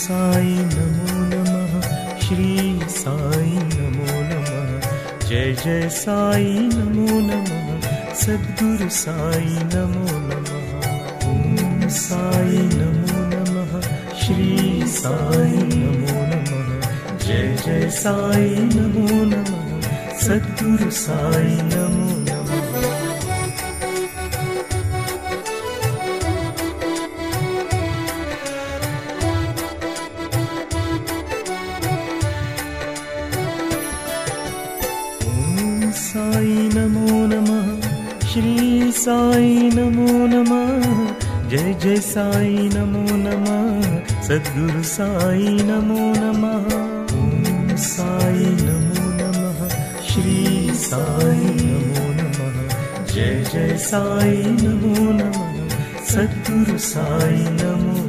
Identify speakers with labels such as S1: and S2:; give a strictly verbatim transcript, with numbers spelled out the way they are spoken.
S1: साई नमो नमः, श्री साई नमो नमः, जय जय साई नमो नमः, सद्गुरु साई नमो नमः। ओम साई नमो नमः, श्री साई नमो नमः, जय जय साई नमो नमः, सद्गुरु साई नमो नमः। ओम साई नमो नमः, श्री साई नमो नमः, जय जय साई नमो नमः, सद्गुरु साई नमो नमः। ओम साई नमो नमः, श्री साई नमो नमः, जय जय साई नमो नमः, सद्गुरु साई नमो